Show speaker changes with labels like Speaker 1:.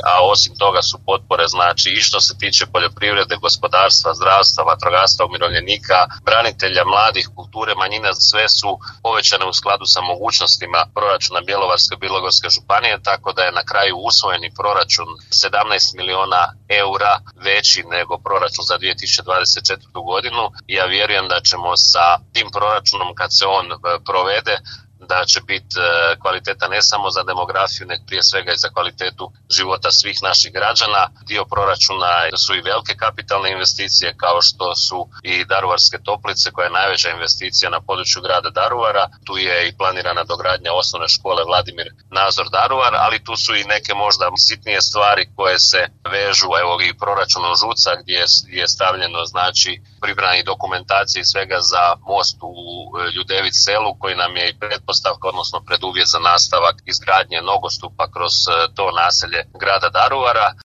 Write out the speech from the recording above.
Speaker 1: a osim toga su potpore znači i što se tiče poljoprivrede, gospodarstva, zdravstva, vatrogastva, umirovljenika, branitelja, mladih, kulture, manjina, sve su povećane u skladu sa mogućnostima proračuna Bjelovarsko-bilogorske županije, tako da je na kraju usvojeni proračun 17 milijuna eura veći nego proračun za 2024. godinu. Ja vjerujem da ćemo sa tim proračunom, kad se on provede, da će biti kvaliteta ne samo za demografiju, nego prije svega i za kvalitetu života svih naših građana. Dio proračuna su i velike kapitalne investicije, kao što su i Daruvarske toplice, koja je najveća investicija na području grada Daruvara. Tu je i planirana dogradnja osnovne škole Vladimir Nazor Daruvar, ali tu su i neke možda sitnije stvari koje se vežu, evo i proračunom ŽUC-a gdje je stavljeno znači priprema dokumentacije i svega za most u Ljudević selu, koji nam je i pretpostavka, odnosno preduvjet za nastavak izgradnje nogostupa kroz to naselje grada Daruvara.